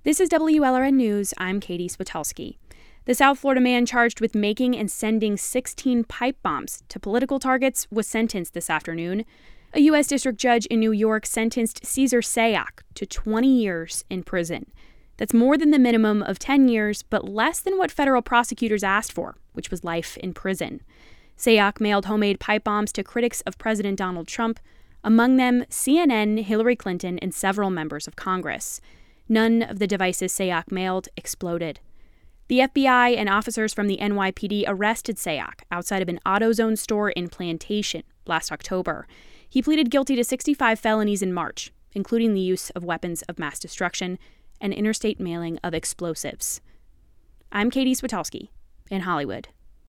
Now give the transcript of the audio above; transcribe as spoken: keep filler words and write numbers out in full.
This is W L R N News. I'm Katie Switulski. The South Florida man charged with making and sending sixteen pipe bombs to political targets was sentenced this afternoon. A U S district judge in New York sentenced Cesar Sayoc to twenty years in prison. That's more than the minimum of ten years, but less than what federal prosecutors asked for, which was life in prison. Sayoc mailed homemade pipe bombs to critics of President Donald Trump, among them C N N, Hillary Clinton, and several members of Congress. None of the devices Sayoc mailed exploded. The F B I and officers from the N Y P D arrested Sayoc outside of an AutoZone store in Plantation last October. He pleaded guilty to sixty-five felonies in March, including the use of weapons of mass destruction and interstate mailing of explosives. I'm Katie Switulski in Hollywood.